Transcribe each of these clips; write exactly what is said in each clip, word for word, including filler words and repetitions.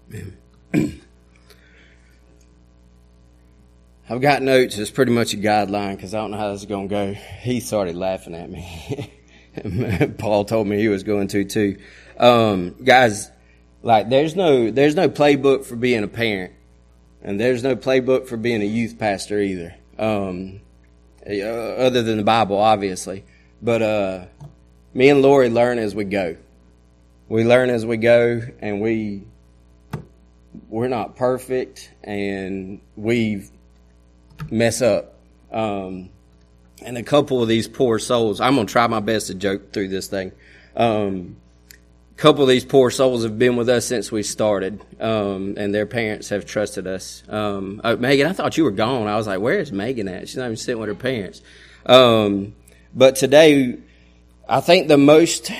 I've got notes. It's pretty much a guideline because I don't know how this is going to go. He started laughing at me. Paul told me he was going to too. Um, guys, like there's no there's no playbook for being a parent, and there's no playbook for being a youth pastor either. Um, other than the Bible, obviously. But uh, me and Lori learn as we go. We learn as we go, and we we're not perfect, and we mess up. Um, and a couple of these poor souls, I'm going to try my best to joke through this thing. Um, a couple of these poor souls have been with us since we started, um, and their parents have trusted us. Um, oh, Megan, I thought you were gone. I was like, where is Megan at? She's not even sitting with her parents. Um, but today, I think the most,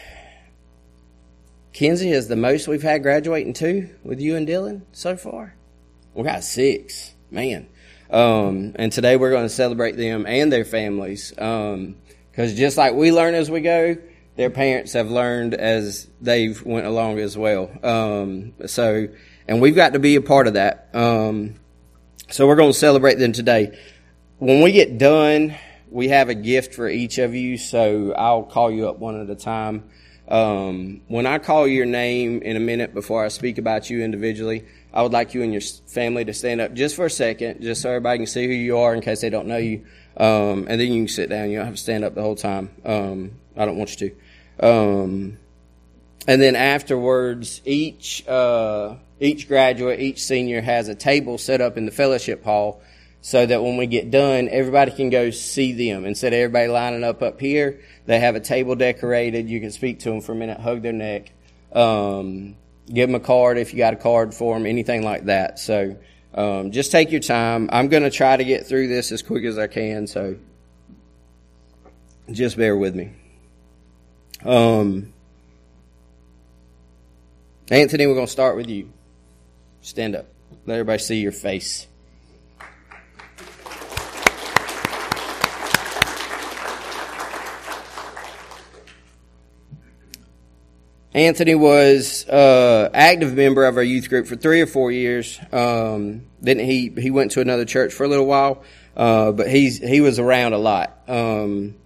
Kenzie, is the most we've had graduating too with you and Dylan so far. We got six, man. Um, and today we're going to celebrate them and their families. Um, cause just like we learn as we go, their parents have learned as they've went along as well. Um, so, and we've got to be a part of that. Um, so we're going to celebrate them today. When we get done, we have a gift for each of you. So I'll call you up one at a time. Um, when I call your name in a minute before I speak about you individually, I would like you and your family to stand up just for a second, just so everybody can see who you are in case they don't know you. Um, and then you can sit down. You don't have to stand up the whole time. Um, I don't want you to. Um, and then afterwards, each, uh, each graduate, each senior has a table set up in the fellowship hall so that when we get done, everybody can go see them. Instead of everybody lining up up here, they have a table decorated. You can speak to them for a minute, hug their neck. Um, Give them a card if you got a card for them, anything like that. So um, just take your time. I'm going to try to get through this as quick as I can, so just bear with me. Um, Anthony, we're going to start with you. Stand up. Let everybody see your face. Anthony was uh active member of our youth group for three or four years. Um, then he he went to another church for a little while, uh, but he's he was around a lot. Um,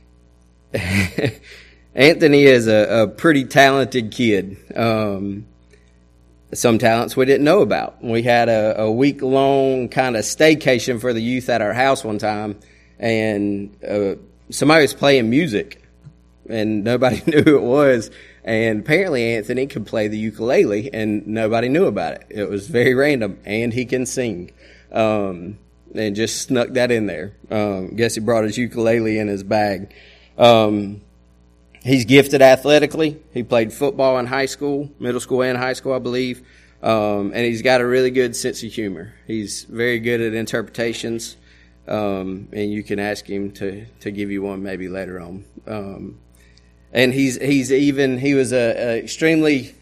Anthony is a, a pretty talented kid. Um, some talents we didn't know about. We had a, a week long kind of staycation for the youth at our house one time, and uh, somebody was playing music, and nobody knew who it was. And apparently Anthony could play the ukulele, and nobody knew about it. It was very random, and he can sing. Um, and just snuck that in there. Um, guess he brought his ukulele in his bag. Um, he's gifted athletically. He played football in high school, middle school and high school, I believe. Um, and he's got a really good sense of humor. He's very good at interpretations. Um, and you can ask him to, to give you one maybe later on. Um, And he's he's even he was a, a extremely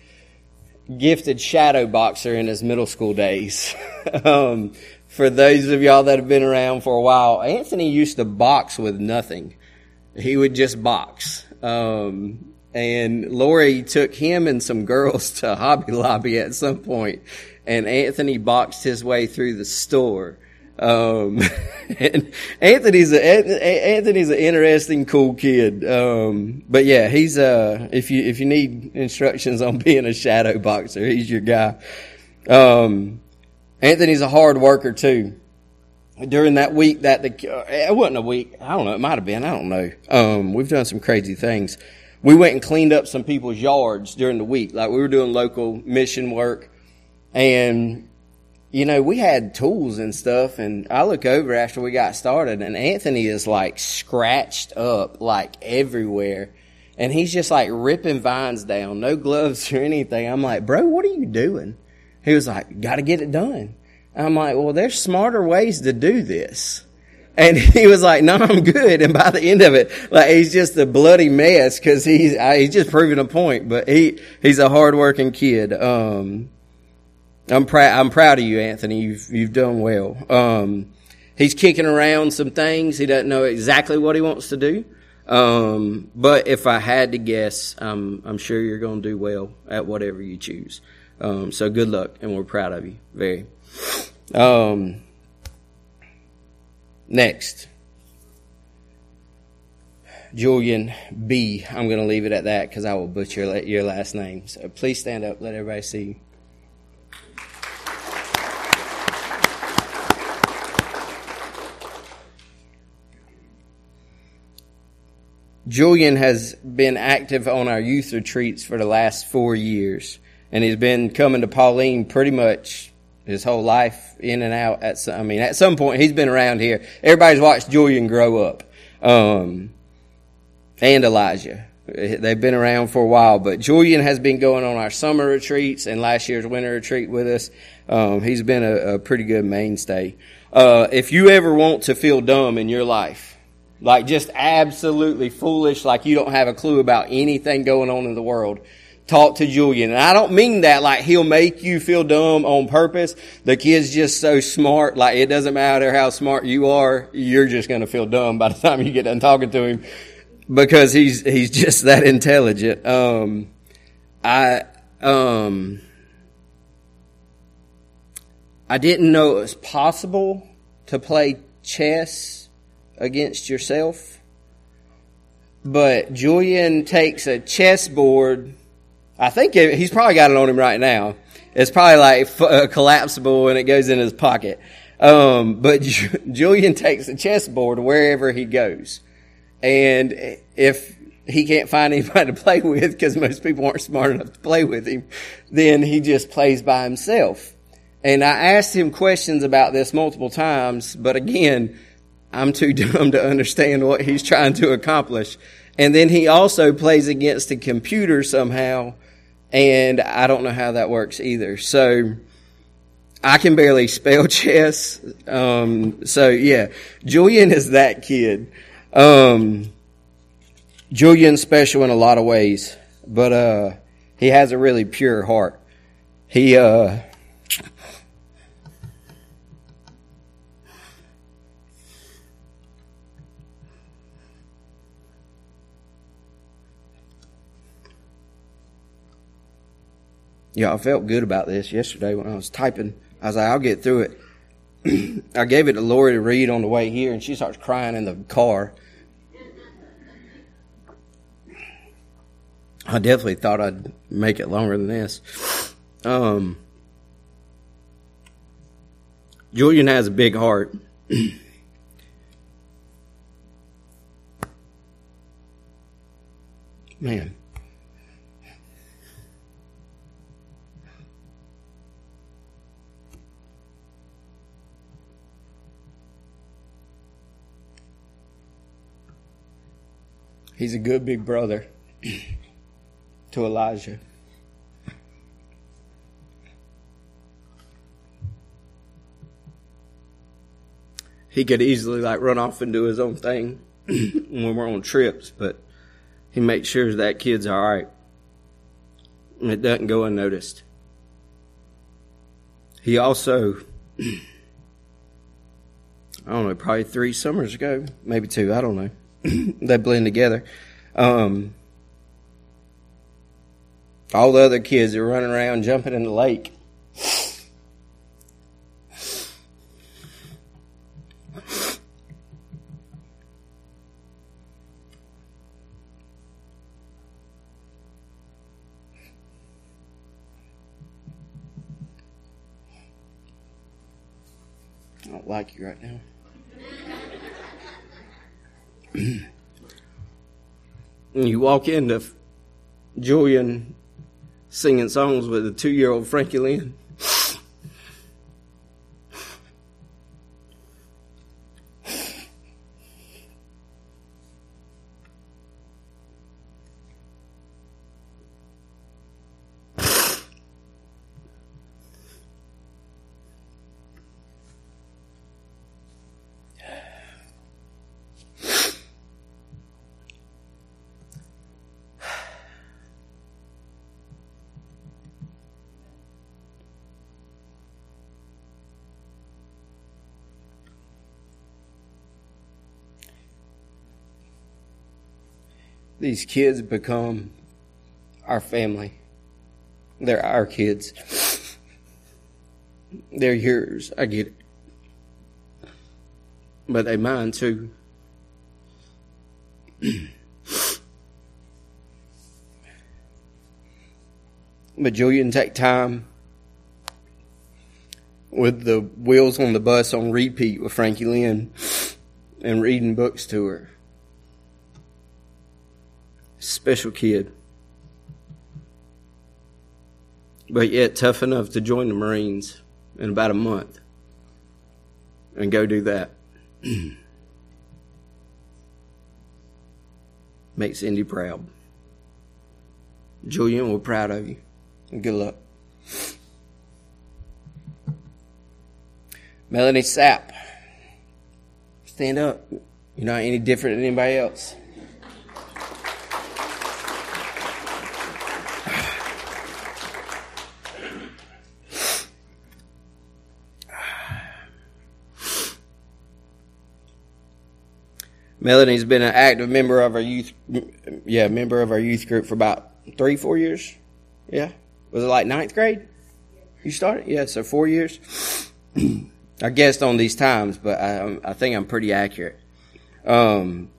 gifted shadow boxer in his middle school days. um, for those of y'all that have been around for a while, Anthony used to box with nothing. He would just box. Um, and Lori took him and some girls to Hobby Lobby at some point, and Anthony boxed his way through the store. Um, and Anthony's a, Anthony's an interesting, cool kid. Um, but yeah, he's, uh, if you, if you need instructions on being a shadow boxer, he's your guy. Um, Anthony's a hard worker too. During that week that the, it wasn't a week. I don't know. It might have been. I don't know. Um, we've done some crazy things. We went and cleaned up some people's yards during the week. Like we were doing local mission work, and you know, we had tools and stuff, and I look over after we got started, and Anthony is like scratched up like everywhere, and he's just like ripping vines down, no gloves or anything. I'm like, bro, what are you doing? He was like, got to get it done. I'm like, well, there's smarter ways to do this. And he was like, no, I'm good. And by the end of it, like, he's just a bloody mess because he's, he's just proving a point, but he, he's a hardworking kid. Um, I'm proud. I'm proud of you, Anthony. You've you've done well. Um, he's kicking around some things. He doesn't know exactly what he wants to do. Um, but if I had to guess, I'm I'm sure you're going to do well at whatever you choose. Um, so good luck, and we're proud of you, very. Um, next, Julian B. I'm going to leave it at that because I will butcher your last name. So please stand up, let everybody see you. Julian has been active on our youth retreats for the last four years, and he's been coming to Pauline pretty much his whole life, in and out. At some, I mean, at some point, he's been around here. Everybody's watched Julian grow up, um, and Elijah. They've been around for a while, but Julian has been going on our summer retreats and last year's winter retreat with us. Um, he's been a, a pretty good mainstay. Uh, if you ever want to feel dumb in your life, like just absolutely foolish, like you don't have a clue about anything going on in the world, talk to Julian. And I don't mean that like he'll make you feel dumb on purpose. The kid's just so smart, like it doesn't matter how smart you are, you're just going to feel dumb by the time you get done talking to him because he's he's just that intelligent. Um, I um I didn't know it was possible to play chess against yourself, but Julian takes a chessboard. I think he's probably got it on him right now. It's probably like uh, collapsible and it goes in his pocket. Um, but Julian takes a chessboard wherever he goes, and if he can't find anybody to play with because most people aren't smart enough to play with him, then he just plays by himself. And I asked him questions about this multiple times, but again, I'm too dumb to understand what he's trying to accomplish. And then he also plays against a computer somehow, and I don't know how that works either. So I can barely spell chess. Um, so yeah, Julian is that kid. Um, Julian's special in a lot of ways, but uh, he has a really pure heart. He uh Yeah, I felt good about this yesterday when I was typing. I was like, I'll get through it. I gave it to Lori to read on the way here, and she starts crying in the car. I definitely thought I'd make it longer than this. Um, Julian has a big heart. Man. He's a good big brother to Elijah. He could easily like run off and do his own thing when we're on trips, but he makes sure that kid's all right. And it doesn't go unnoticed. He also, I don't know, probably three summers ago, maybe two, I don't know. They blend together. Um, all the other kids are running around jumping in the lake. I don't like you right now. You walk into Julian singing songs with a two-year-old Frankie Lynn. These kids become our family. They're our kids. They're yours. I get it. But they mine too. But Julian, take time with the Wheels on the Bus on repeat with Frankie Lynn and reading books to her. Special kid. But yet tough enough to join the Marines in about a month and go do that. Makes Indy proud. Julian, we're proud of you. And good luck. Melanie Sapp. Stand up. You're not any different than anybody else. Melanie's been an active member of our youth, yeah, member of our youth group for about three, four years. Yeah. Was it like ninth grade? You started? Yeah, so four years. I guessed on these times, but I, I think I'm pretty accurate. Um,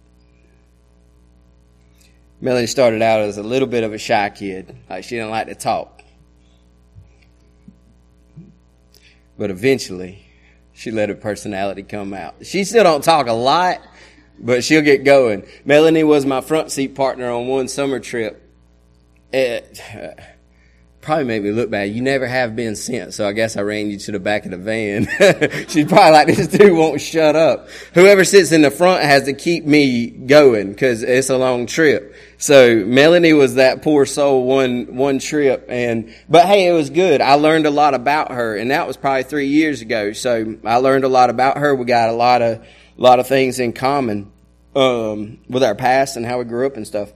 Melanie started out as a little bit of a shy kid. Like she didn't like to talk. But eventually, she let her personality come out. She still don't talk a lot, but she'll get going. Melanie was my front seat partner on one summer trip. It uh, probably made me look bad. You never have been since, so I guess I ran you to the back of the van. She's probably like, this dude won't shut up. Whoever sits in the front has to keep me going because it's a long trip. So Melanie was that poor soul one one trip, and but hey, it was good. I learned a lot about her, and that was probably three years ago. So I learned a lot about her. We got a lot of a lot of things in common um, with our past and how we grew up and stuff.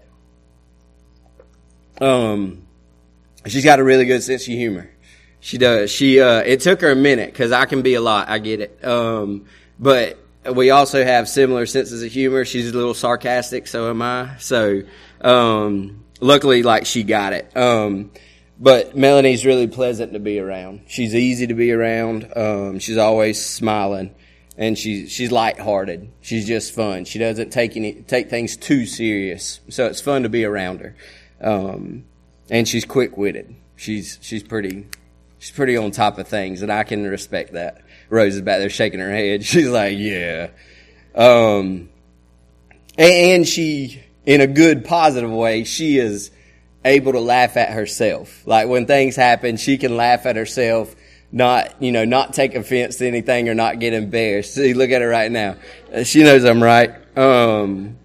Um, she's got a really good sense of humor. She does. She, uh, it took her a minute because I can be a lot. I get it. Um, but we also have similar senses of humor. She's a little sarcastic. So am I. So, um, luckily, like she got it. Um, but Melanie's really pleasant to be around. She's easy to be around. Um, she's always smiling and she's, she's lighthearted. She's just fun. She doesn't take any, take things too serious. So it's fun to be around her. Um, and she's quick-witted. She's, she's pretty, she's pretty on top of things, and I can respect that. Rose is back there shaking her head. She's like, yeah. Um, and, and she, in a good, positive way, she is able to laugh at herself. Like when things happen, she can laugh at herself, not, you know, not take offense to anything or not get embarrassed. See, look at her right now. She knows I'm right. Um,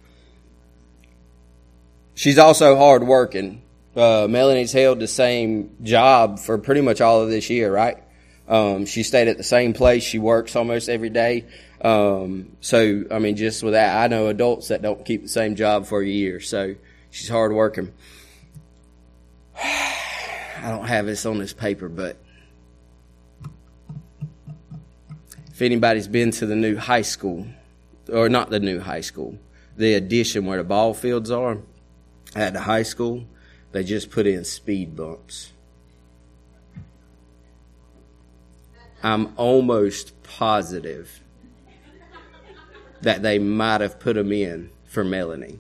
She's also hardworking. Uh, Melanie's held the same job for pretty much all of this year, right? Um, she stayed at the same place. She works almost every day. Um, so, I mean, just with that, I know adults that don't keep the same job for a year. So she's hardworking. I don't have this on this paper, but if anybody's been to the new high school, or not the new high school, the addition where the ball fields are, at the high school, they just put in speed bumps. I'm almost positive that they might have put them in for Melanie.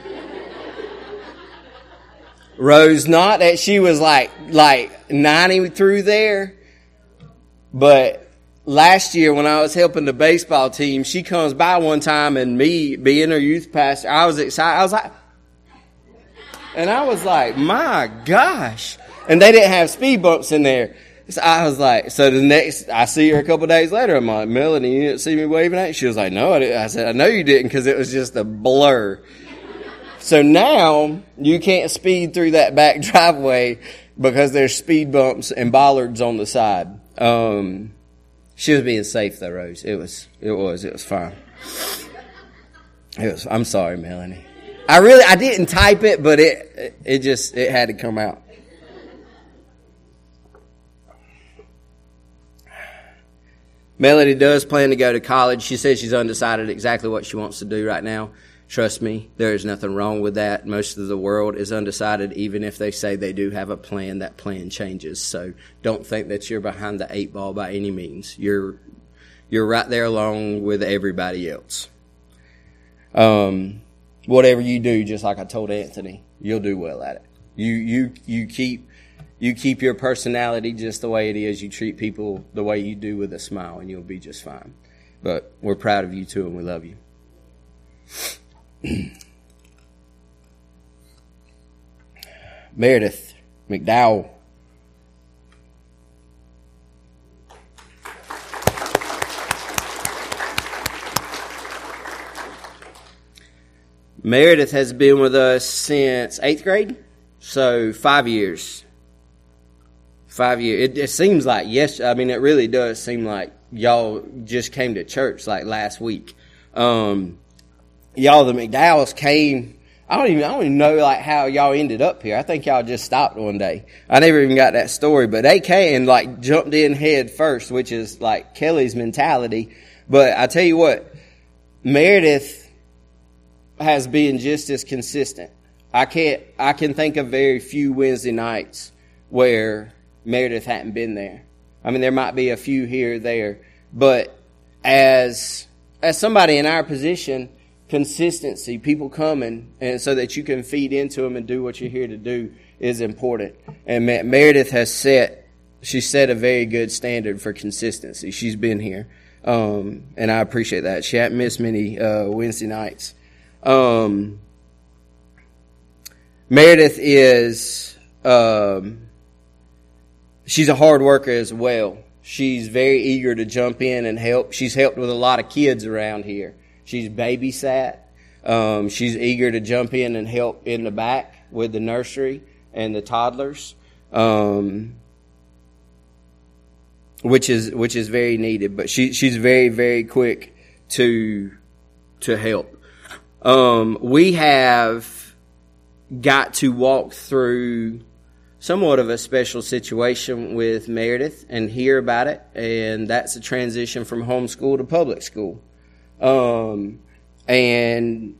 Rose, not that she was like like ninety through there, but last year when I was helping the baseball team, she comes by one time and me being her youth pastor, I was excited. I was like, and I was like, my gosh. And they didn't have speed bumps in there. So I was like, so the next, I see her a couple of days later. I'm like, Melanie, you didn't see me waving at you? She was like, no, I didn't. I said, I know you didn't because it was just a blur. So now you can't speed through that back driveway because there's speed bumps and bollards on the side. Um, she was being safe though, Rose. It was, it was, it was fine. It was, I'm sorry, Melanie. I really, I didn't type it, but it, it just, it had to come out. Melanie does plan to go to college. She says she's undecided exactly what she wants to do right now. Trust me, there is nothing wrong with that. Most of the world is undecided. Even if they say they do have a plan, that plan changes. So don't think that you're behind the eight ball by any means. You're you're right there along with everybody else. Um, whatever you do, just like I told Anthony, you'll do well at it. You you you keep you keep your personality just the way it is. You treat people the way you do with a smile, and you'll be just fine. But we're proud of you too, and we love you. Meredith McDowell. Meredith has been with us since eighth grade, so five years. Five years. It, it seems like, yes, I mean, it really does seem like y'all just came to church like last week. Um, y'all, the McDowells came, I don't even, I don't even know like how y'all ended up here. I think y'all just stopped one day. I never even got that story, but they came and like jumped in head first, which is like Kelly's mentality. But I tell you what, Meredith has been just as consistent. I can't, I can think of very few Wednesday nights where Meredith hadn't been there. I mean, there might be a few here or there, but as, as somebody in our position, consistency, people coming, and so that you can feed into them and do what you're here to do is important. And Meredith has set, she set a very good standard for consistency. She's been here. Um, and I appreciate that. She hasn't missed many, uh, Wednesday nights. Um, Meredith is, um, she's a hard worker as well. She's very eager to jump in and help. She's helped with a lot of kids around here. She's babysat. Um, she's eager to jump in and help in the back with the nursery and the toddlers, um, which is which is very needed. But she she's very very quick to to help. Um, we have got to walk through somewhat of a special situation with Meredith and hear about it, and that's a transition from homeschool to public school. Um, and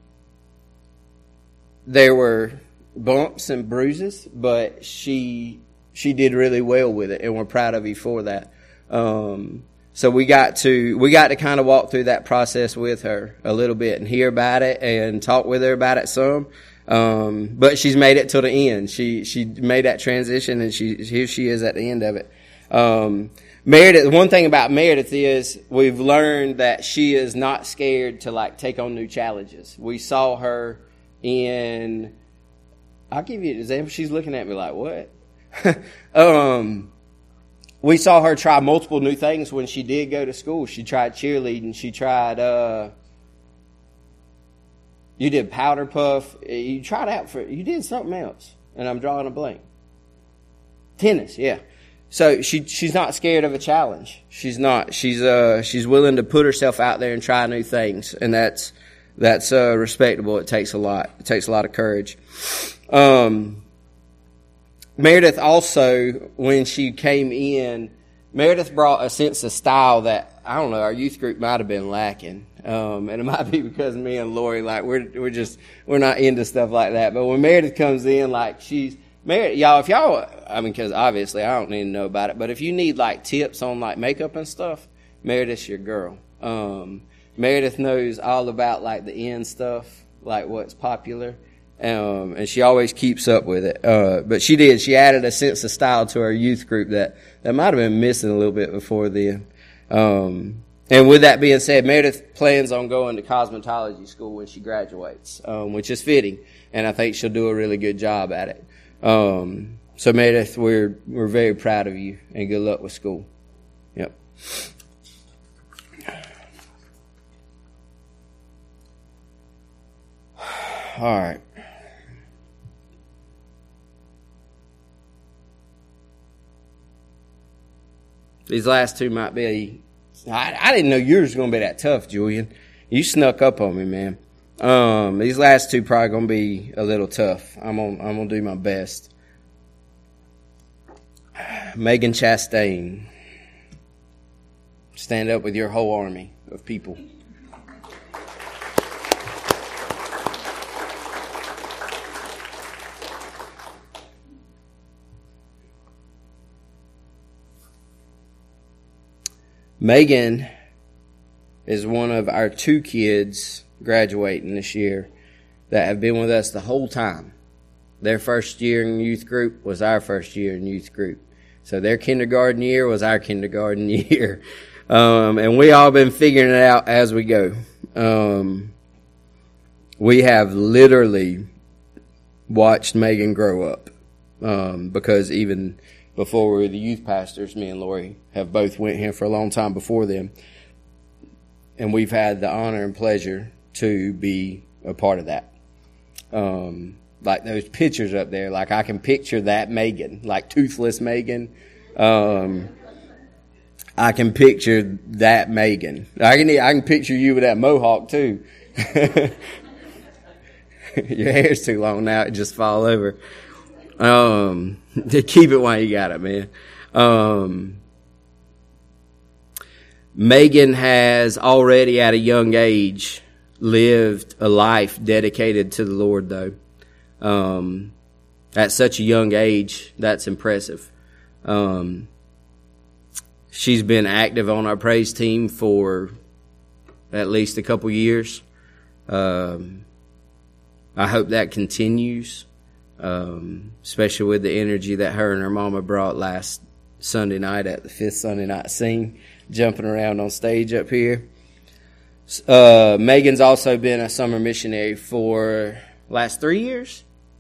there were bumps and bruises, but she she did really well with it, and we're proud of you for that. Um, so we got to we got to kind of walk through that process with her a little bit and hear about it and talk with her about it some. Um, but she's made it till the end. She she made that transition, and she here she is at the end of it. Um, Meredith, one thing about Meredith is we've learned that she is not scared to like take on new challenges. We saw her in, I'll give you an example. She's looking at me like, what? um, we saw her try multiple new things when she did go to school. She tried cheerleading. She tried, uh, you did powder puff. You tried out for, you did something else. And I'm drawing a blank. Tennis, yeah. So she she's not scared of a challenge. She's not. She's uh she's willing to put herself out there and try new things, and that's that's uh, respectable. It takes a lot. It takes a lot of courage. Um, Meredith also, when she came in, Meredith brought a sense of style that I don't know our youth group might have been lacking, um, and it might be because me and Lori like we're we're just we're not into stuff like that. But when Meredith comes in, like she's Meredith, y'all, if y'all, I mean, because obviously I don't need to know about it, but if you need like tips on like makeup and stuff, Meredith's your girl. Um, Meredith knows all about like the end stuff, like what's popular, um, and she always keeps up with it. Uh, but she did, she added a sense of style to our youth group that, that might have been missing a little bit before then. Um, and with that being said, Meredith plans on going to cosmetology school when she graduates, um, which is fitting, and I think she'll do a really good job at it. Um, so Meredith, we're, we're very proud of you, and good luck with school. Yep. All right. These last two might be, I, I didn't know yours was going to be that tough, Julian. You snuck up on me, man. Um, these last two probably gonna be a little tough. I'm gonna, I'm gonna do my best. Megan Chastain. Stand up with your whole army of people. Megan is one of our two kids graduating this year that have been with us the whole time. Their first year in youth group was our first year in youth group. So their kindergarten year was our kindergarten year. Um, and we all been figuring it out as we go. Um, we have literally watched Megan grow up. Um, because even before we were the youth pastors, me and Lori have both went here for a long time before them. And we've had the honor and pleasure to be a part of that. Um, like those pictures up there, like I can picture that Megan, like toothless Megan. Um, I can picture that Megan. I can, I can picture you with that mohawk too. Your hair's too long now, it just fall over. Um, keep it while you got it, man. Um, Megan has already at a young age lived a life dedicated to the Lord, though. Um, at such a young age, that's impressive. Um, she's been active on our praise team for at least a couple years. Um, I hope that continues, um, especially with the energy that her and her mama brought last Sunday night at the fifth Sunday night sing, jumping around on stage up here. Uh, Megan's also been a summer missionary for last three years.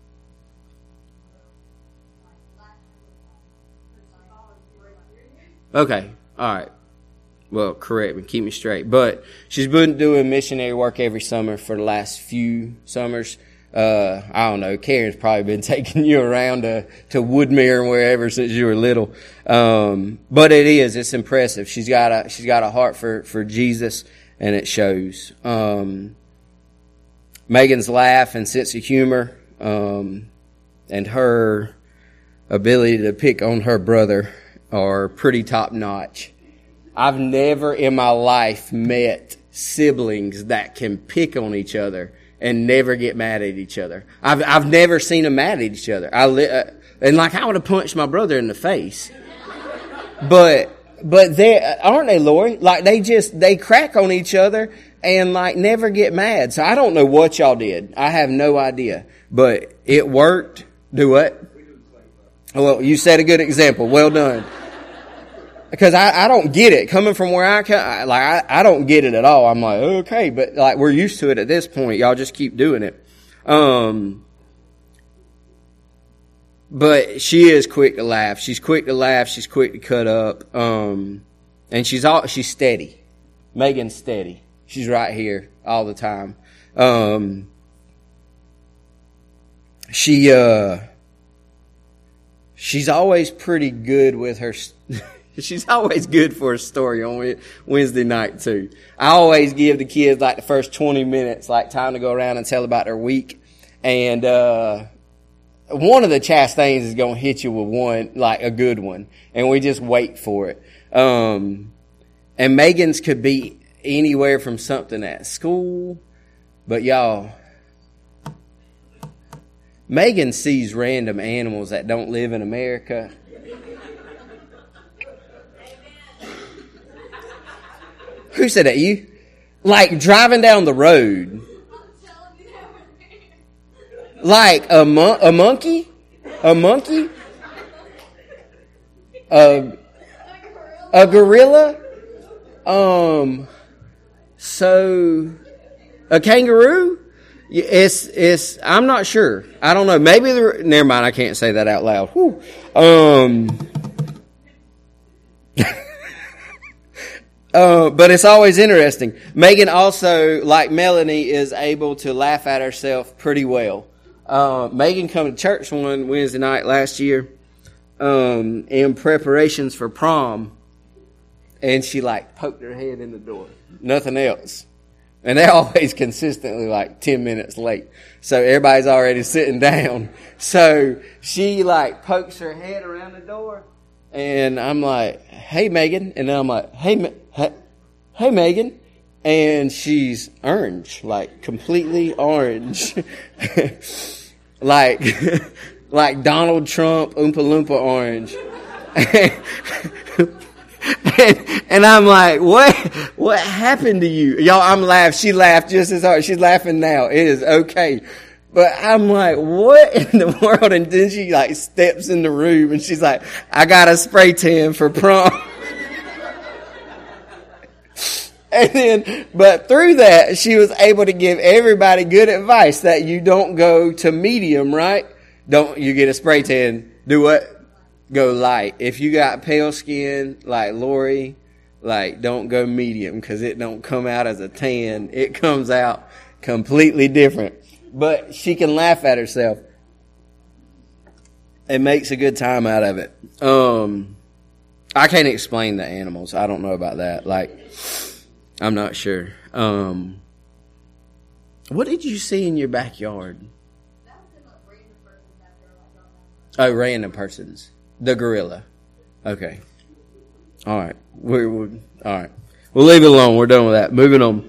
Okay, all right. Well, correct me, keep me straight. But she's been doing missionary work every summer for the last few summers. Uh, I don't know, Karen's probably been taking you around to, to Woodmere and wherever since you were little. Um, but it is, it's impressive. She's got a, she's got a heart for, for Jesus, and it shows. Um, Megan's laugh and sense of humor, um, and her ability to pick on her brother are pretty top notch. I've never in my life met siblings that can pick on each other and never get mad at each other. I've I've never seen them mad at each other. I li- uh, and like I would have punched my brother in the face, but but they aren't they, Lori? Like they just they crack on each other and like never get mad. So I don't know what y'all did. I have no idea, but it worked. Do what? Well, you set a good example. Well done. Because I, I don't get it. Coming from where I come, I, like, I, I don't get it at all. I'm like, okay, but like, we're used to it at this point. Y'all just keep doing it. Um, but she is quick to laugh. She's quick to laugh. She's quick to cut up. Um, and she's all, she's steady. Megan's steady. She's right here all the time. Um, she, uh, she's always pretty good with her, she's always good for a story on Wednesday night too. I always give the kids like the first twenty minutes, like time to go around and tell about their week. And, uh, one of the Chastains is going to hit you with one, like a good one. And we just wait for it. Um, and Megan's could be anywhere from something at school. But y'all, Megan sees random animals that don't live in America. Who said that? You? Like driving down the road. Like a mon- a monkey? A monkey? A, a gorilla? Um, so, a kangaroo? It's, it's, I'm not sure. I don't know. Maybe the, never mind, I can't say that out loud. Whew. Um, Uh, but it's always interesting. Megan also, like Melanie, is able to laugh at herself pretty well. Uh, Megan come to church one Wednesday night last year, um, in preparations for prom, and she like poked her head in the door. Nothing else. And they're always consistently like ten minutes late. So everybody's already sitting down. So she like pokes her head around the door. And I'm like, hey, Megan. And then I'm like, hey, hey, hey, Megan. And she's orange, like completely orange. like, like Donald Trump, Oompa Loompa orange. And, and I'm like, what, what happened to you? Y'all, I'm laughing. She laughed just as hard. She's laughing now. It is okay. But I'm like, what in the world? And then she like steps in the room and she's like, I got a spray tan for prom. And then, but through that, she was able to give everybody good advice that you don't go to medium, right? Don't, you get a spray tan, do what? Go light. If you got pale skin like Lori, like don't go medium because it don't come out as a tan. It comes out completely different. But she can laugh at herself. It makes a good time out of it. Um, I can't explain the animals. I don't know about that. Like, I'm not sure. Um, what did you see in your backyard? Oh, random persons. The gorilla. Okay. All right. We're, we're all right. We'll leave it alone. We're done with that. Moving on.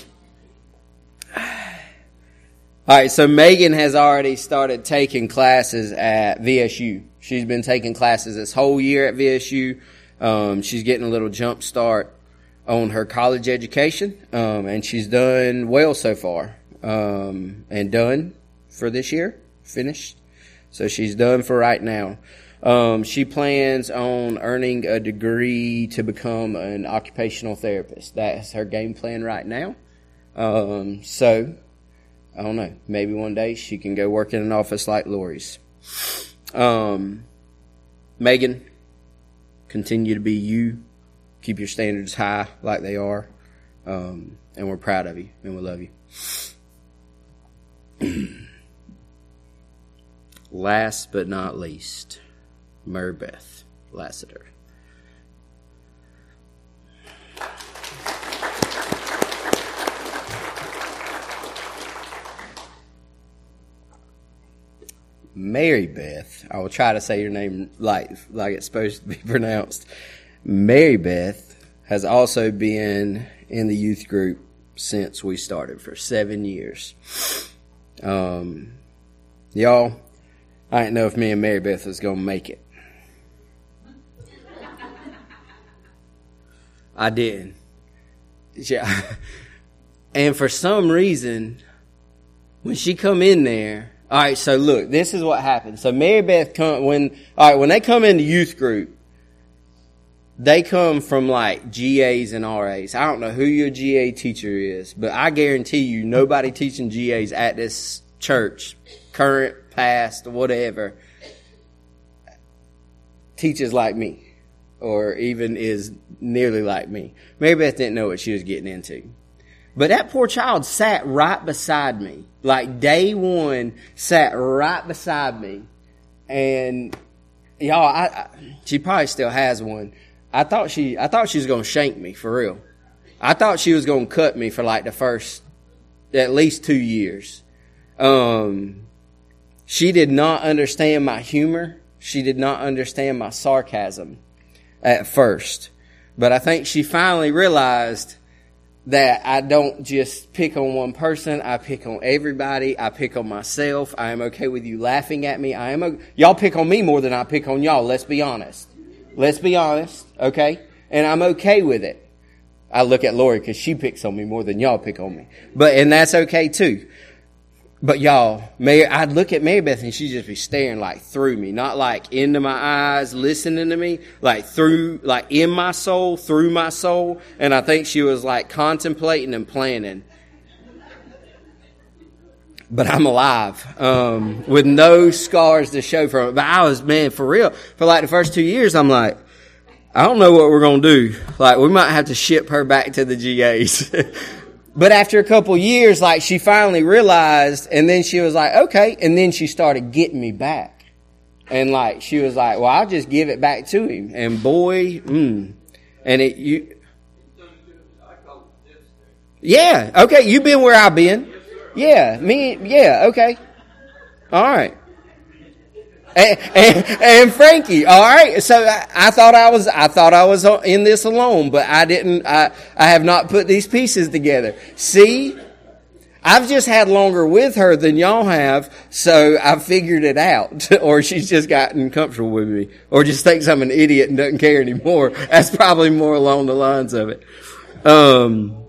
All right. So Megan has already started taking classes at V S U. She's been taking classes this whole year at V S U. Um, she's getting a little jump start on her college education, um, and she's done well so far, um, and done for this year, finished. So she's done for right now. Um, she plans on earning a degree to become an occupational therapist. That's her game plan right now. Um, so, I don't know, maybe one day she can go work in an office like Lori's. Um, Megan, continue to be you. Keep your standards high like they are. Um, and we're proud of you and we love you. Last but not least, Merbeth Lassiter. Mary Beth, I will try to say your name like, like it's supposed to be pronounced. Mary Beth has also been in the youth group since we started for seven years. Um, y'all, I didn't know if me and Mary Beth was going to make it. I didn't. Yeah. And for some reason, when she come in there, all right, so look, this is what happened. So Mary Beth come, when, all right, when they come into youth group, they come from like G As and R As. I don't know who your G A teacher is, but I guarantee you nobody teaching G As at this church, current, past, whatever, teaches like me or even is nearly like me. Mary Beth didn't know what she was getting into. But that poor child sat right beside me. Like day one, sat right beside me. And y'all, I, I, she probably still has one. I thought she, I thought she was going to shank me for real. I thought she was going to cut me for like the first, at least two years. Um, she did not understand my humor. She did not understand my sarcasm at first. But I think she finally realized that I don't just pick on one person. I pick on everybody. I pick on myself. I am okay with you laughing at me. I am. Okay. Y'all pick on me more than I pick on y'all. Let's be honest. Let's be honest, okay? And I'm okay with it. I look at Lori because she picks on me more than y'all pick on me. But, and that's okay too. But y'all, Mary, I'd look at Mary Beth and she'd just be staring like through me. Not like into my eyes, listening to me. Like through, like in my soul, through my soul. And I think she was like contemplating and planning. But I'm alive, um, with no scars to show from it. But I was, man, for real, for like the first two years, I'm like, I don't know what we're going to do. Like, we might have to ship her back to the G As. But after a couple years, like, she finally realized, and then she was like, okay. And then she started getting me back. And like, she was like, well, I'll just give it back to him. And boy, mm. And it, you, yeah, okay, you've been where I've been. Yeah, me, yeah, okay. All right. And, and, and Frankie, all right. So I, I thought I was, I thought I was in this alone, but I didn't, I, I have not put these pieces together. See, I've just had longer with her than y'all have, so I figured it out. Or she's just gotten comfortable with me. Or just thinks I'm an idiot and doesn't care anymore. That's probably more along the lines of it. Um,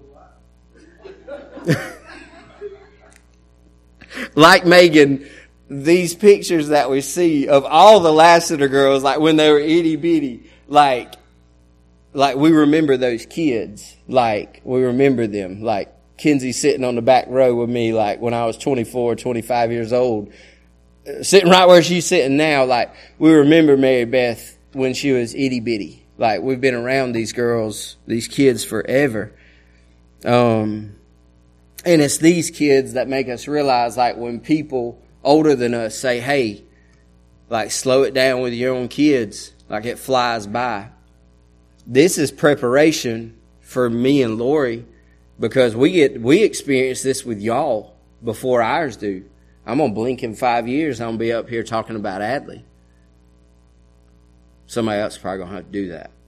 like Megan, these pictures that we see of all the Lassiter girls, like when they were itty bitty, like, like we remember those kids. Like, we remember them. Like, Kinsey sitting on the back row with me, like when I was twenty-four, twenty-five years old, sitting right where she's sitting now. Like, we remember Mary Beth when she was itty bitty. Like, we've been around these girls, these kids forever. Um, and it's these kids that make us realize, like, when people older than us say, hey, like, slow it down with your own kids, like it flies by. This is preparation for me and Lori, because we get, we experience this with y'all before ours do. I'm going to blink in five years. I'm going to be up here talking about Adley. Somebody else is probably going to have to do that.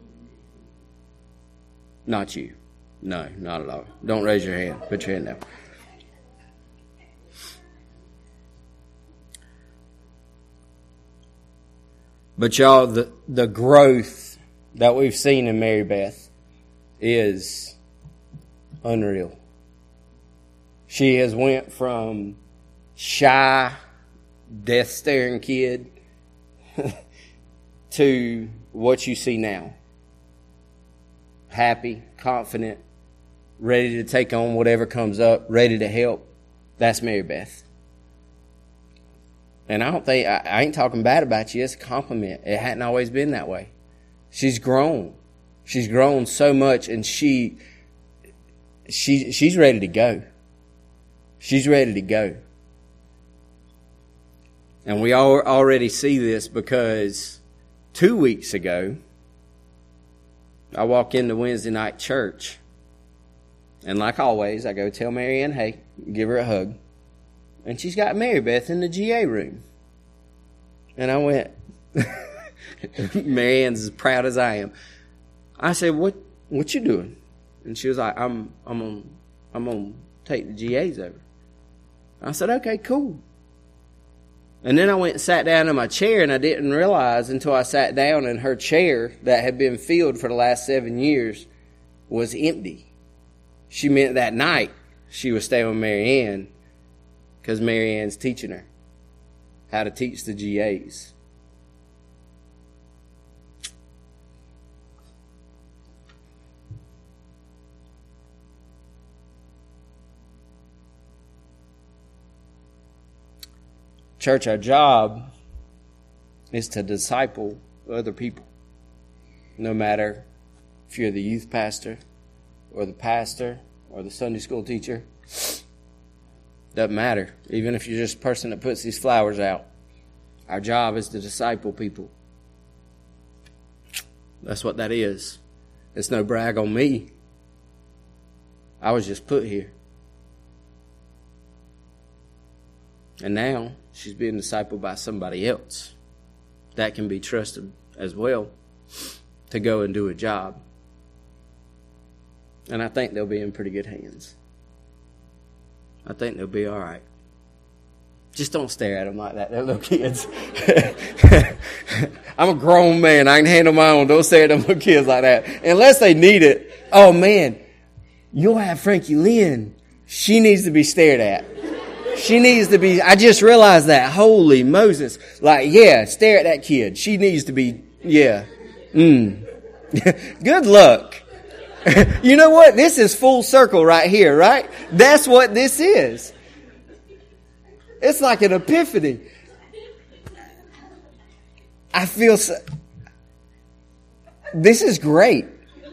Not you. No, not at all. Don't raise your hand. Put your hand down. But y'all, the, the growth that we've seen in Mary Beth is unreal. She has went from shy, death-staring kid to what you see now. Happy, confident, ready to take on whatever comes up, ready to help. That's Mary Beth. And I don't think, I, I ain't talking bad about you. It's a compliment. It hadn't always been that way. She's grown. She's grown so much, and she, she, she's ready to go. She's ready to go. And we all already see this because two weeks ago, I walk into Wednesday night church, and like always, I go tell Mary Ann, hey, give her a hug. And she's got Mary Beth in the G A room. And I went, Mary Ann's as proud as I am. I said, what what you doing? And she was like, I'm I'm gonna I'm gonna take the G As over. I said, okay, cool. And then I went and sat down in my chair, and I didn't realize until I sat down, and her chair that had been filled for the last seven years was empty. She meant that night she was staying with Mary Ann because Mary Ann's teaching her how to teach the G As. Church, our job is to disciple other people. No matter if you're the youth pastor or the pastor or the Sunday school teacher. Doesn't matter. Even if you're just a person that puts these flowers out. Our job is to disciple people. That's what that is. It's no brag on me. I was just put here. And now she's being discipled by somebody else that can be trusted as well to go and do a job. And I think they'll be in pretty good hands. I think they'll be all right. Just don't stare at them like that. They're little kids. I'm a grown man. I can handle my own. Don't stare at them little kids like that. Unless they need it. Oh, man. You'll have Frankie Lynn. She needs to be stared at. She needs to be, I just realized that. Holy Moses. Like, yeah, stare at that kid. She needs to be, yeah. Mm. Good luck. You know what? This is full circle right here, right? That's what this is. It's like an epiphany. I feel so, this is great.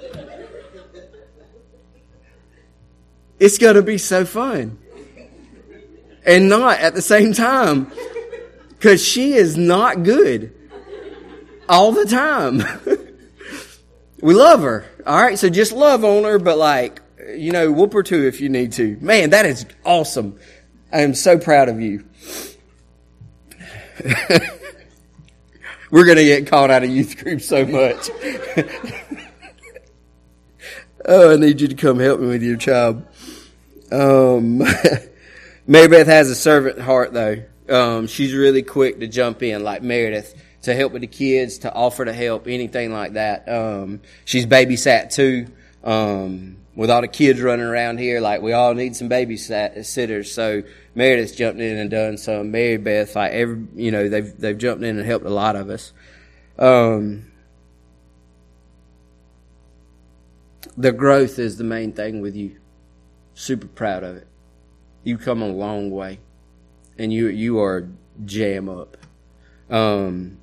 It's going to be so fun. And not at the same time. Because she is not good. All the time. We love her. All right, so just love on her, but like, you know, whoop her too if you need to. Man, that is awesome. I am so proud of you. We're going to get called out of youth group so much. Oh, I need you to come help me with your child. Um, Mary Beth has a servant heart, though. Um, she's really quick to jump in, like Meredith, to help with the kids, to offer to help, anything like that. Um, she's babysat too. Um, with all the kids running around here, like we all need some babysitters. So Meredith's jumped in and done some. Mary Beth, like every, you know, they've they've jumped in and helped a lot of us. Um, the growth is the main thing with you. Super proud of it. You come a long way, and you you are jam up. Um,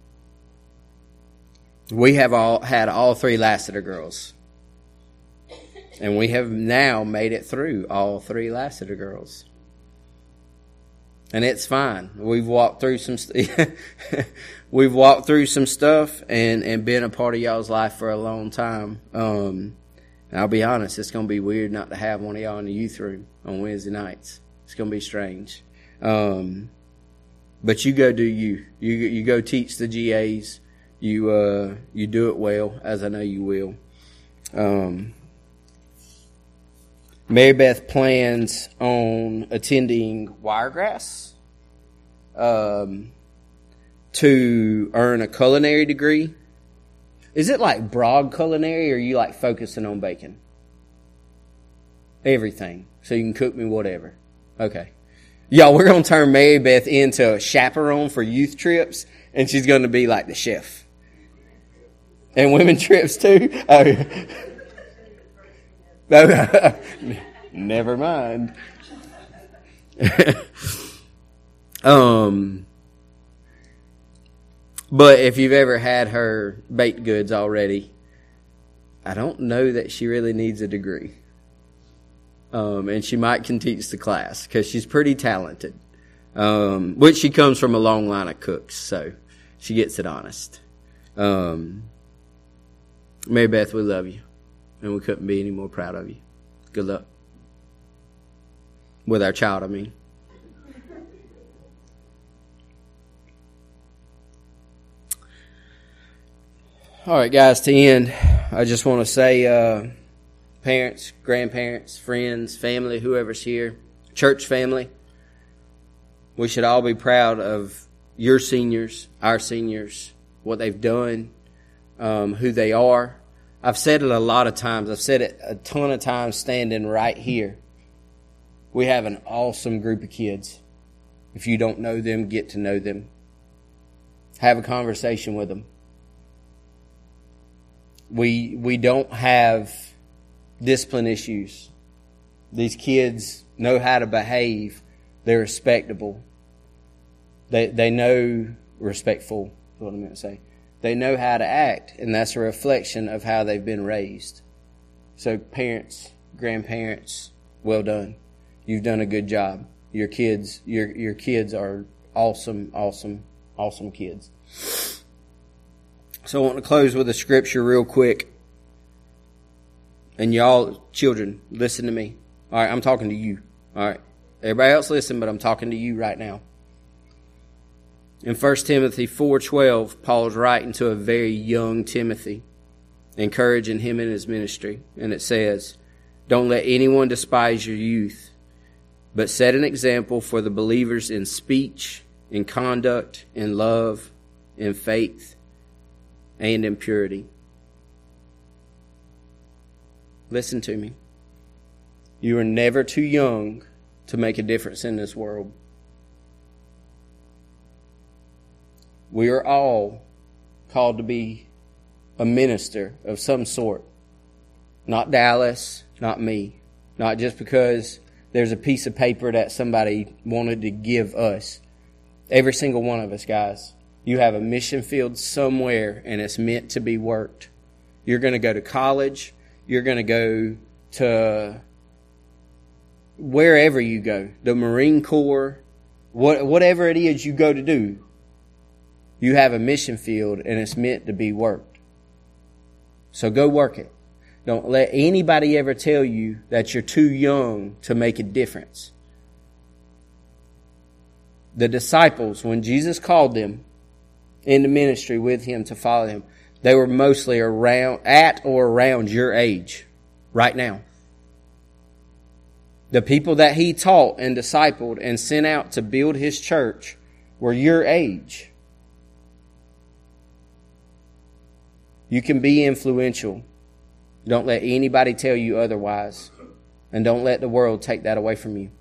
we have all had all three Lassiter girls, and we have now made it through all three Lassiter girls, and it's fine. We've walked through some st- we've walked through some stuff, and and been a part of y'all's life for a long time. Um, and I'll be honest, it's going to be weird not to have one of y'all in the youth room on Wednesday nights. It's going to be strange. Um, but you go do you. You you go teach the G As. You uh, you do it well, as I know you will. Um, Mary Beth plans on attending Wiregrass um, to earn a culinary degree. Is it like broad culinary, or are you like focusing on bacon? Everything. So you can cook me whatever. Okay. Y'all, we're going to turn Mary Beth into a chaperone for youth trips, and she's going to be like the chef. And women trips too? Oh. Never mind. um, but if you've ever had her baked goods already, I don't know that she really needs a degree. Um, and she might can teach the class because she's pretty talented. Um, which she comes from a long line of cooks, so she gets it honest. Um, Mary Beth, we love you, and we couldn't be any more proud of you. Good luck. With our child, I mean. All right, guys, to end, I just want to say, uh, parents, grandparents, friends, family, whoever's here, church family, we should all be proud of your seniors, our seniors, what they've done, um, who they are. I've said it a lot of times. I've said it a ton of times standing right here. We have an awesome group of kids. If you don't know them, get to know them. Have a conversation with them. We we don't have discipline issues. These kids know how to behave. They're respectable. They they know respectful, is what I meant to say. They know how to act, and that's a reflection of how they've been raised. So parents, grandparents, well done. You've done a good job. Your kids, your your kids are awesome, awesome, awesome kids. So I want to close with a scripture real quick. And y'all, children, listen to me. All right, I'm talking to you. All right. Everybody else listen, but I'm talking to you right now. In First Timothy four twelve, Paul's writing to a very young Timothy, encouraging him in his ministry. And it says, "Don't let anyone despise your youth, but set an example for the believers in speech, in conduct, in love, in faith, and in purity." Listen to me. You are never too young to make a difference in this world. We are all called to be a minister of some sort. Not Dallas, not me. Not just because there's a piece of paper that somebody wanted to give us. Every single one of us, guys. You have a mission field somewhere, and it's meant to be worked. You're going to go to college. You're going to go to wherever you go, the Marine Corps, what, whatever it is you go to do. You have a mission field, and it's meant to be worked. So go work it. Don't let anybody ever tell you that you're too young to make a difference. The disciples, when Jesus called them into ministry with him to follow him, they were mostly around, at or around your age right now. The people that he taught and discipled and sent out to build his church were your age. You can be influential. Don't let anybody tell you otherwise. And don't let the world take that away from you.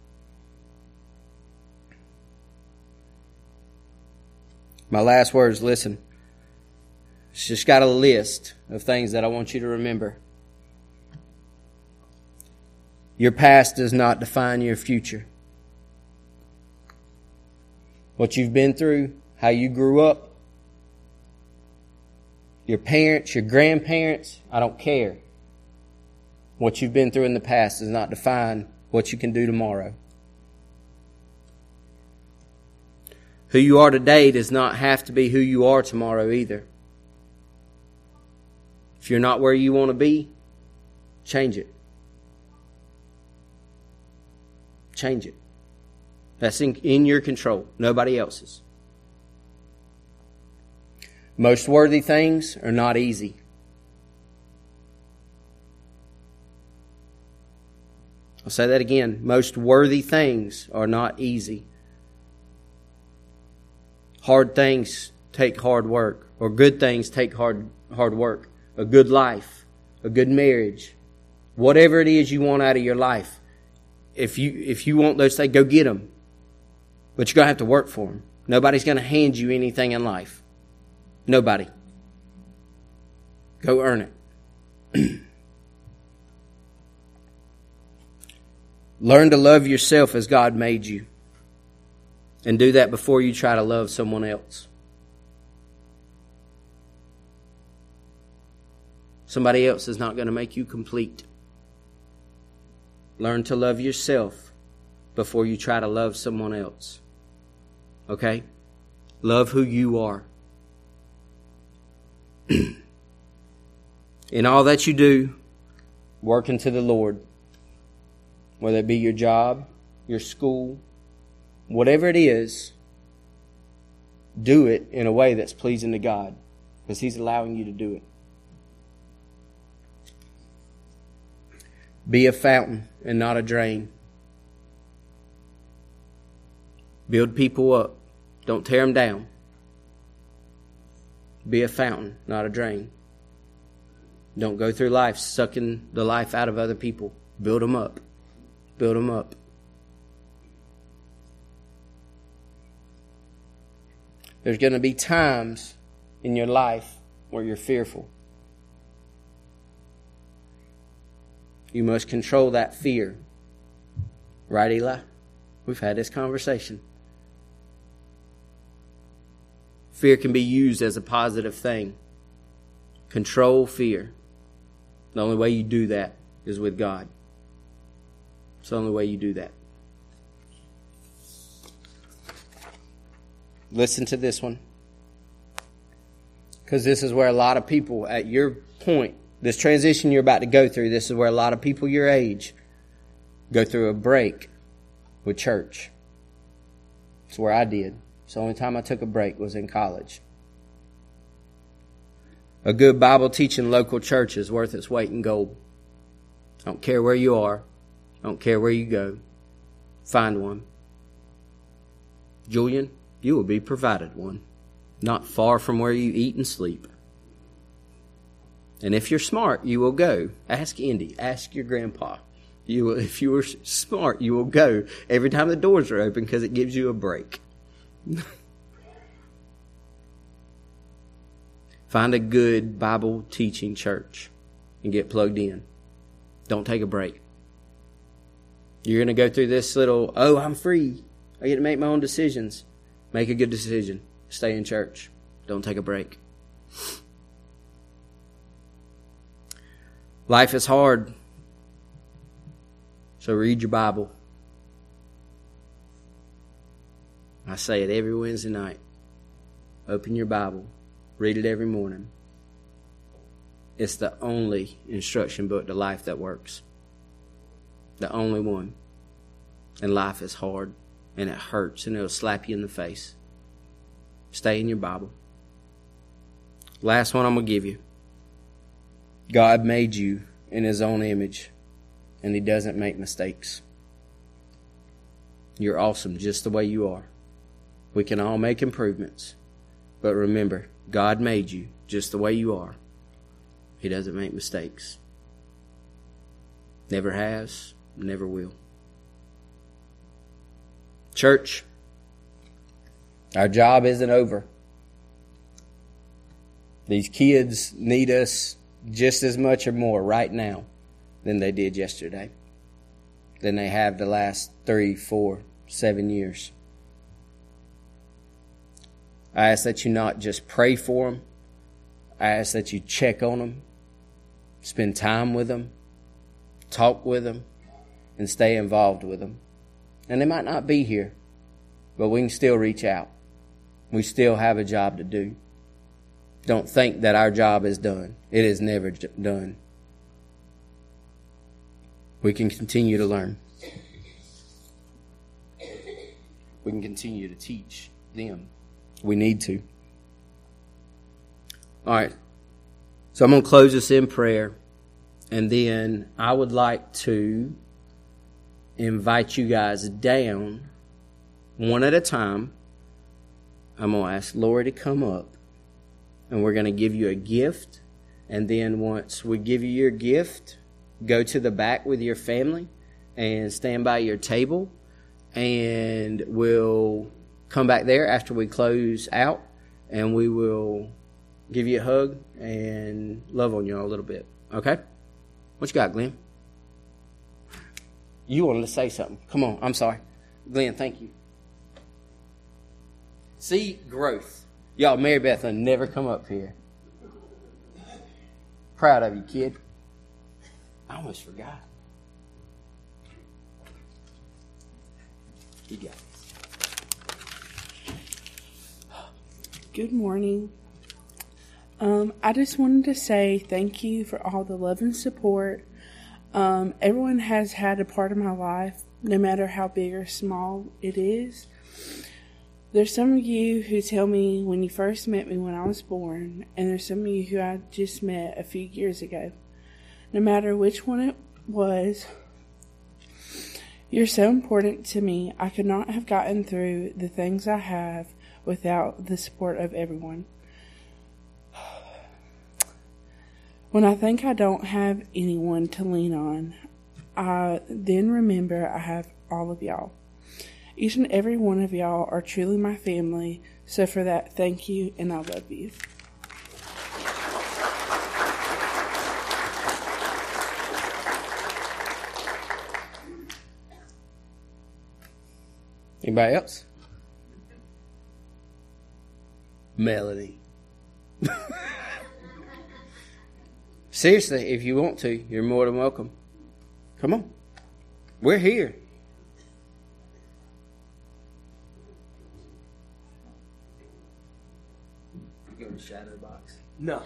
My last words, listen. It's just got a list of things that I want you to remember. Your past does not define your future. What you've been through, how you grew up, your parents, your grandparents, I don't care. What you've been through in the past does not define what you can do tomorrow. Who you are today does not have to be who you are tomorrow either. If you're not where you want to be, change it. Change it. That's in, in your control, nobody else's. Most worthy things are not easy. I'll say that again. Most worthy things are not easy. Hard things take hard work, or good things take hard hard work. A good life, a good marriage, whatever it is you want out of your life. If you if you want those things, go get them. But you're going to have to work for them. Nobody's going to hand you anything in life. Nobody. Go earn it. Learn to love yourself as God made you. And do that before you try to love someone else. Somebody else is not going to make you complete. Learn to love yourself before you try to love someone else. Okay? Love who you are. In all that you do, work unto the Lord. Whether it be your job, your school, whatever it is, do it in a way that's pleasing to God, because He's allowing you to do it. Be a fountain and not a drain. Build people up. Don't tear them down. Be a fountain, not a drain. Don't go through life sucking the life out of other people. Build them up. Build them up. There's going to be times in your life where you're fearful. You must control that fear. Right, Eli? We've had this conversation. Fear can be used as a positive thing. Control fear. The only way you do that is with God. It's the only way you do that. Listen to this one. Because this is where a lot of people at your point, this transition you're about to go through, this is where a lot of people your age go through a break with church. It's where I did. It's the only time I took a break was in college. A good Bible teaching local church is worth its weight in gold. I don't care where you are. I don't care where you go. Find one. Julian, you will be provided one. Not far from where you eat and sleep. And if you're smart, you will go. Ask Indy. Ask your grandpa. You will, if you were smart, you will go every time the doors are open because it gives you a break. Find a good Bible teaching church and get plugged in. Don't take a break. You're going to go through this little, oh, I'm free. I get to make my own decisions. Make a good decision. Stay in church. Don't take a break. Life is hard. So read your Bible. I say it every Wednesday night. Open your Bible. Read it every morning. It's the only instruction book to life that works. The only one. And life is hard. And it hurts. And it'll slap you in the face. Stay in your Bible. Last one I'm going to give you. God made you in His own image. And He doesn't make mistakes. You're awesome just the way you are. We can all make improvements. But remember, God made you just the way you are. He doesn't make mistakes. Never has, never will. Church, our job isn't over. These kids need us just as much or more right now than they did yesterday, than they have the last three, four, seven years. I ask that you not just pray for them. I ask that you check on them, spend time with them, talk with them, and stay involved with them. And they might not be here, but we can still reach out. We still have a job to do. Don't think that our job is done. It is never done. We can continue to learn. We can continue to teach them. We need to. All right. So I'm going to close this in prayer. And then I would like to invite you guys down one at a time. I'm going to ask Lori to come up. And we're going to give you a gift. And then once we give you your gift, go to the back with your family and stand by your table. And we'll come back there after we close out. And we will give you a hug and love on you all a little bit. Okay? What you got, Glenn? You wanted to say something. Come on. I'm sorry. Glenn, thank you. See, growth. Y'all, Mary Beth will never come up here. Proud of you, kid. I almost forgot. You got it. Good morning. Um, I just wanted to say thank you for all the love and support. Um, everyone has had a part of my life, no matter how big or small it is. There's some of you who tell me when you first met me when I was born, and there's some of you who I just met a few years ago. No matter which one it was, you're so important to me. I could not have gotten through the things I have without the support of everyone. When I think I don't have anyone to lean on, I then remember I have all of y'all. Each and every one of y'all are truly my family, so for that, thank you, and I love you. Anybody else? Melody. Seriously, if you want to, you're more than welcome. Come on. We're here. You go to Shadow Box? No.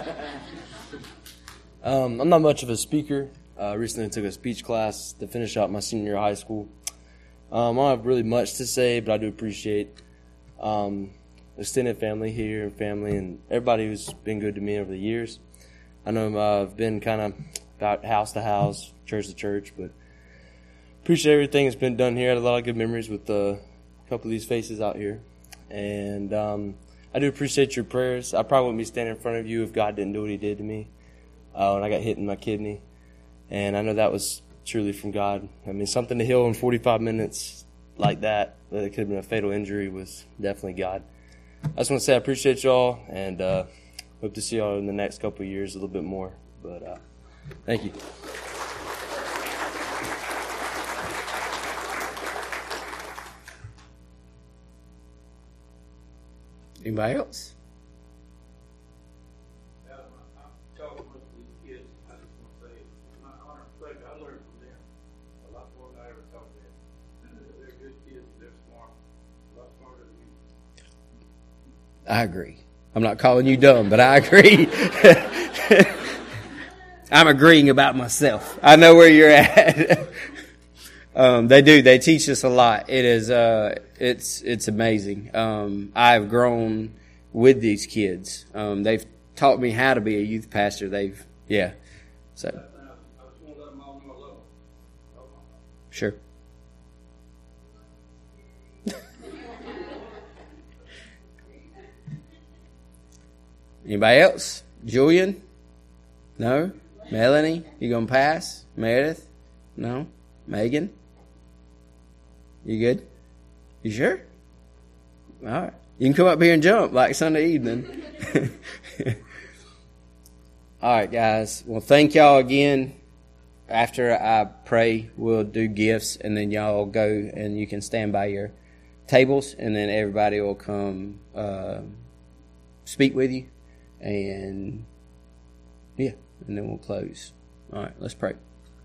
um, I'm not much of a speaker. I uh, recently took a speech class to finish out my senior year of high school. Um, I don't have really much to say, but I do appreciate um, extended family here and family and everybody who's been good to me over the years. I know uh, I've been kind of about house to house, church to church, but appreciate everything that's been done here. I had a lot of good memories with uh, a couple of these faces out here. And um, I do appreciate your prayers. I probably wouldn't be standing in front of you if God didn't do what he did to me uh, when I got hit in my kidney. And I know that was truly from God. I mean, something to heal in forty-five minutes like that, that it could have been a fatal injury, was definitely God. I just want to say I appreciate y'all, and uh, hope to see y'all in the next couple of years a little bit more. But uh, thank you. Anybody else? I agree. I'm not calling you dumb, but I agree. I'm agreeing about myself. I know where you're at. um, they do. They teach us a lot. It is. Uh, it's. It's amazing. Um, I've grown with these kids. Um, they've taught me how to be a youth pastor. They've. Yeah. So. Sure. Anybody else? Julian? No? Melanie? You gonna pass? Meredith? No? Megan? You good? You sure? All right. You can come up here and jump like Sunday evening. All right, guys. Well, thank y'all again. After I pray, we'll do gifts, and then y'all go and you can stand by your tables, and then everybody will come uh, speak with you, and yeah, and then we'll close. All right, let's pray.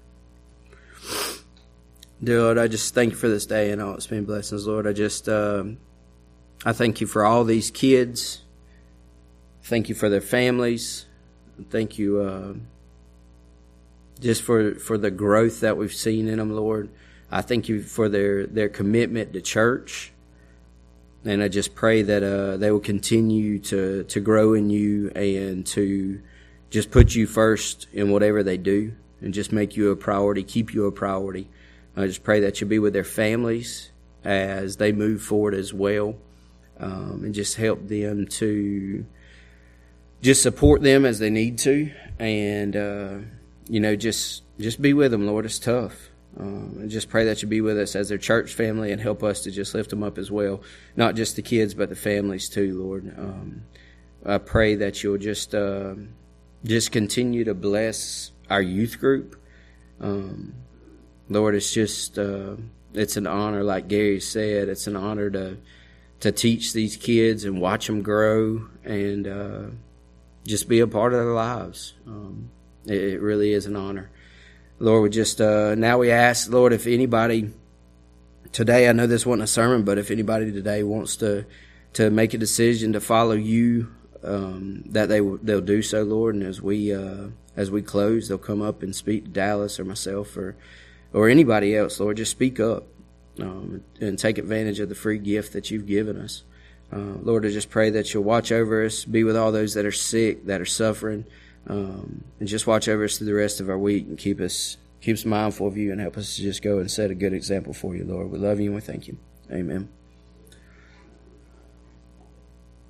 Dear Lord, I just thank you for this day and all its many blessings, Lord. I just, um, I thank you for all these kids. Thank you for their families. Thank you uh, just for, for the growth that we've seen in them, Lord. I thank you for their, their commitment to church. And I just pray that uh, they will continue to, to grow in you and to just put you first in whatever they do and just make you a priority, keep you a priority. I just pray that you'll be with their families as they move forward as well, um, and just help them to just support them as they need to, and uh, you know, just just be with them, Lord. It's tough. Um, and just pray that you be with us as their church family and help us to just lift them up as well, not just the kids but the families too, Lord. Um, I pray that you'll just uh, just continue to bless our youth group. Um, Lord, it's just uh, it's an honor, like Gary said, it's an honor to to teach these kids and watch them grow and uh, just be a part of their lives. Um, it, it really is an honor. Lord, we just, uh, now we ask, Lord, if anybody today, I know this wasn't a sermon, but if anybody today wants to, to make a decision to follow you, um, that they, they'll do so, Lord. And as we, uh, as we close, they'll come up and speak to Dallas or myself or, or anybody else, Lord. Just speak up, um, and take advantage of the free gift that you've given us. Uh, Lord, I just pray that you'll watch over us, be with all those that are sick, that are suffering, um, and just watch over us through the rest of our week and keep us, keep us mindful of you and help us to just go and set a good example for you, Lord. We love you and we thank you. Amen.